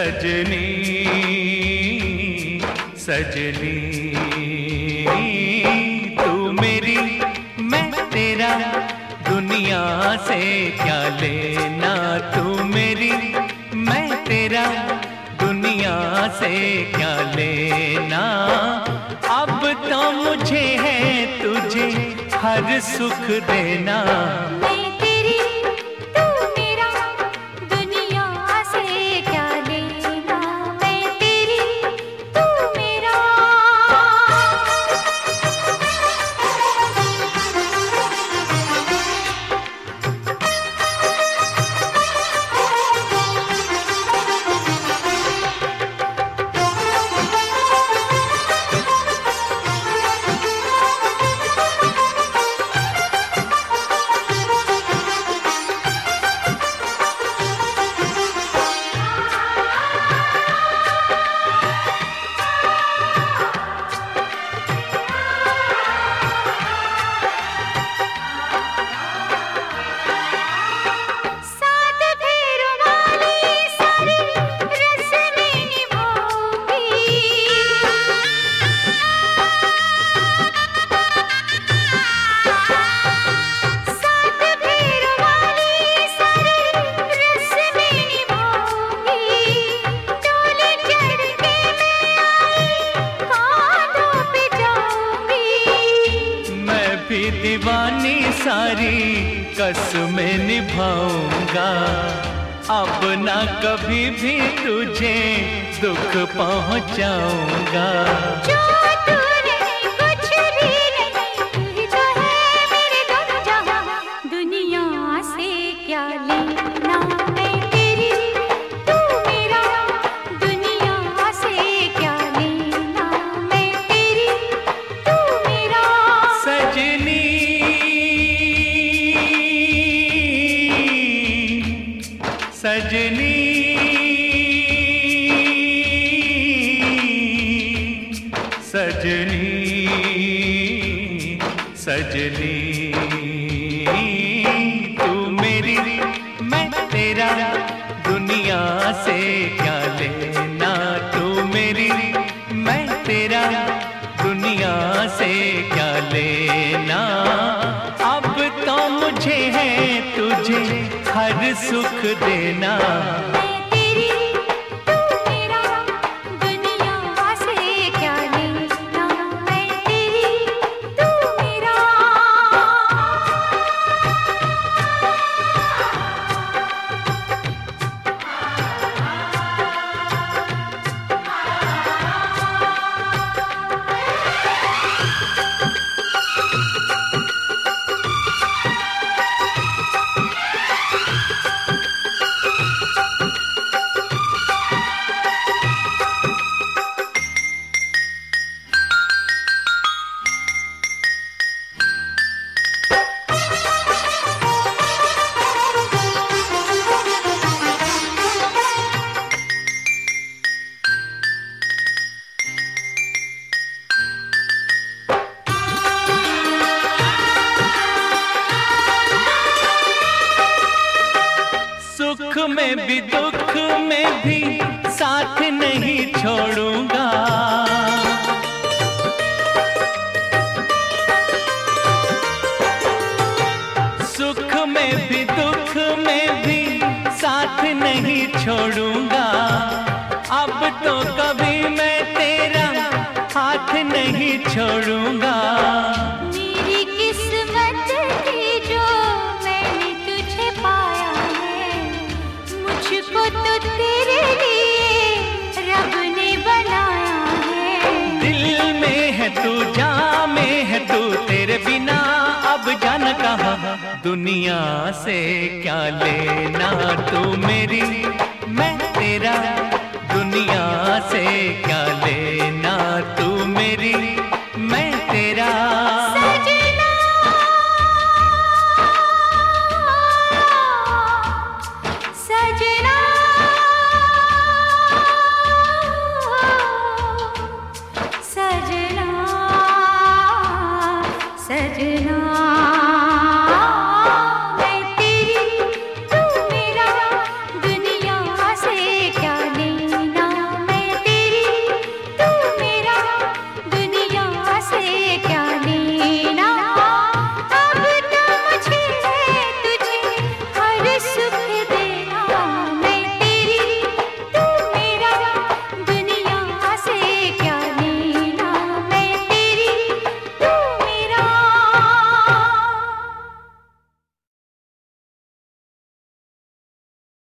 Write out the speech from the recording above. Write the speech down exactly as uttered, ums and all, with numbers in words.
सजनी सजनी तू मेरी मैं तेरा, दुनिया से क्या लेना। तू मेरी मैं तेरा, दुनिया से क्या लेना। अब तो मुझे है तुझे हर सुख देना। दीवानी सारी कसमें निभाऊंगा। अब ना कभी भी तुझे दुख पहुंचाऊंगा। जो तू नहीं कुछ भी नहीं, तू ही तो है मेरे दोनों जहां। दुनिया से क्या लेना, मैं तेरी तू मेरा। दुनिया से क्या लेना, मैं तेरी तू मेरा। सजनी सजनी सजनी सजनी तू मेरी मैं तेरा, दुनिया से क्या लेना। तू मेरी मैं तेरा, दुनिया से क्या लेना। अब तो मुझे है तुझे हर सुख देना। सुख में भी दुख में भी साथ नहीं छोड़ूंगा। सुख में भी दुख में भी साथ नहीं छोड़ूंगा। अब तो कभी मैं तेरा हाथ नहीं छोड़ूंगा। मेरी किस्मत थी जो मैंने तुझे पाया है। मुझको तो तेरे लिए रब ने बनाया है। दिल में है तू, जान में है तू, तेरे बिना अब जान कहाँ। दुनिया से क्या लेना, तू मेरी